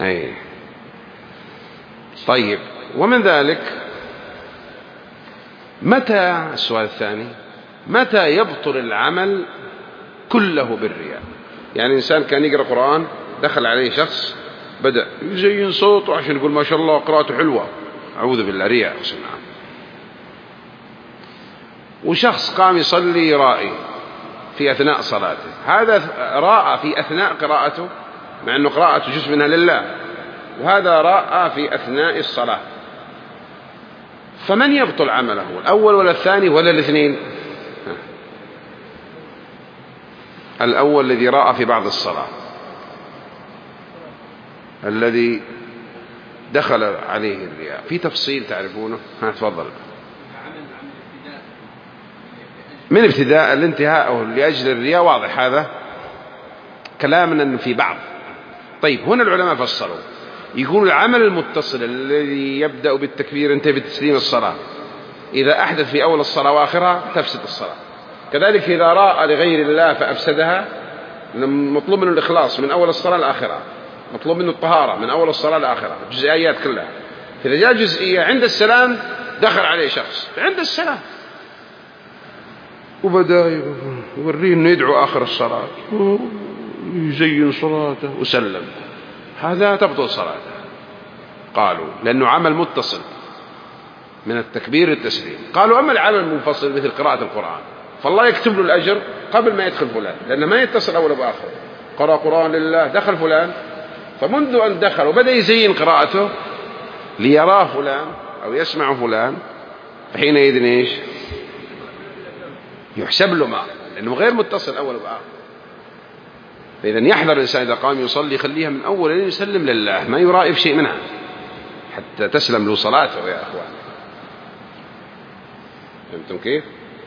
أي. طيب، ومن ذلك متى، السؤال الثاني، متى يبطل العمل كله بالرياء؟ يعني إنسان كان يقرأ قرآن، دخل عليه شخص بدأ يزين صوته عشان يقول ما شاء الله قراءته حلوة، أعوذ بالله، رياء. وشخص قام يصلي يرائي في أثناء صلاته، هذا راء في أثناء قراءته مع أنه قراءته جزء منها لله، وهذا راء في أثناء الصلاة. فمن يبطل عمله، الأول ولا الثاني ولا الاثنين؟ الأول الذي راء في بعض الصلاة، الذي دخل عليه الرياء، في تفصيل تعرفونه. تفضل. من ابتداء الانتهاء أو لأجل الرياء، واضح هذا كلامنا أنه في بعض. طيب، هنا العلماء فصلوا، يقول العمل المتصل الذي يبدأ بالتكبير ينتهي بالتسليم الصلاة، إذا أحدث في أول الصلاة وآخرها تفسد الصلاة. كذلك إذا راء لغير الله فأفسدها، مطلوب منه الإخلاص من أول الصلاة لآخرها، مطلوب منه الطهارة من أول الصلاة لآخرها، جزئيات كلها. فإذا جاء جزئية عند السلام، دخل عليه شخص عند السلام وبدأ يوريه أنه يدعو آخر الصلاة، يزين صلاته وسلم، هذا تبطل صلاته. قالوا لأنه عمل متصل من التكبير للتسليم. قالوا أما العمل المنفصل مثل قراءة القرآن فالله يكتب له الأجر قبل ما يدخل فلان، لأنه ما يتصل أول بآخر. قرأ قرآن لله، دخل فلان، فمنذ أن دخل وبدأ يزين قراءته ليراه فلان أو يسمع فلان، فحينئذ إيش؟ يحسب له ما، لأنه غير متصل أول بآخر. فإذا يحذر الإنسان إذا قام يصلي يخليها من أول أن يسلم لله، ما يرائب شيء منها حتى تسلم له صلاته يا أخوان. فهمتم كيف؟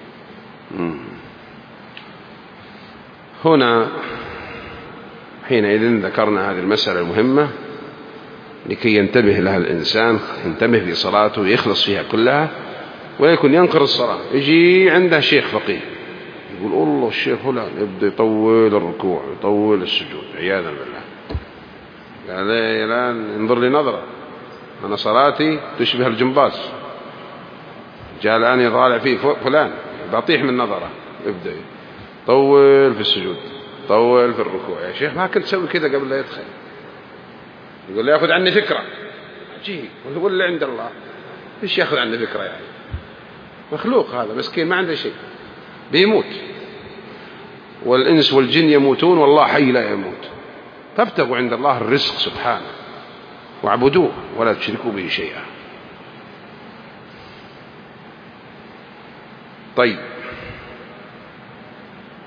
هنا حينئذ ذكرنا هذه المسألة المهمة لكي ينتبه لها الإنسان، ينتبه في صلاته ويخلص فيها كلها، ولا يكون ينقر الصلاة. يجي عنده شيخ فقيه يقول الله الشيخ فلان يبدأ يطول الركوع يطول السجود عياذا بالله، قال لي الآن انظر لي نظرة، أنا صلاتي تشبه الجمباز، جاء الآن يطالع فيه فلان بطيح من نظرة، يبدأ طول في السجود طول في الركوع. يا شيخ ما كنت تسوي كذا قبل لا يدخل؟ يقول لي يأخذ عني فكرة، عجيب، ويقول اللي عند الله إيش يأخذ عني فكرة يعني؟ مخلوق هذا مسكين ما عنده شيء، بيموت، والإنس والجن يموتون والله حي لا يموت. فابتغوا عند الله الرزق سبحانه واعبدوه ولا تشركوا به شيئا. طيب،